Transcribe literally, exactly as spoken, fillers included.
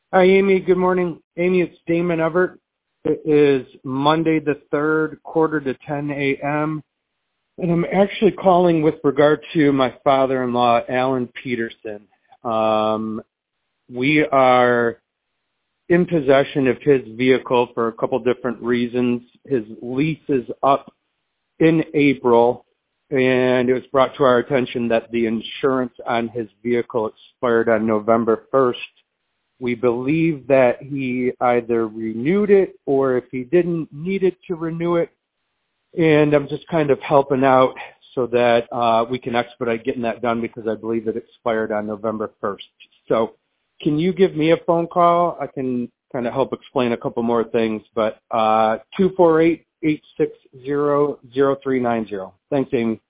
Hi, Amy. Good morning. Amy, it's Damon Everett. It is Monday the third, quarter to ten a.m., and I'm actually calling with regard to my father-in-law, Alan Peterson. Um, we are in possession of his vehicle for a couple different reasons. His lease is up in April, and it was brought to our attention that the insurance on his vehicle expired on November first. We believe that he either renewed it or if he didn't need it to renew it. And I'm just kind of helping out so that uh, we can expedite getting that done because I believe it expired on November first. So can you give me a phone call? I can kind of help explain a couple more things, but uh, two four eight, eight six zero, zero three nine zero. Thanks, Amy.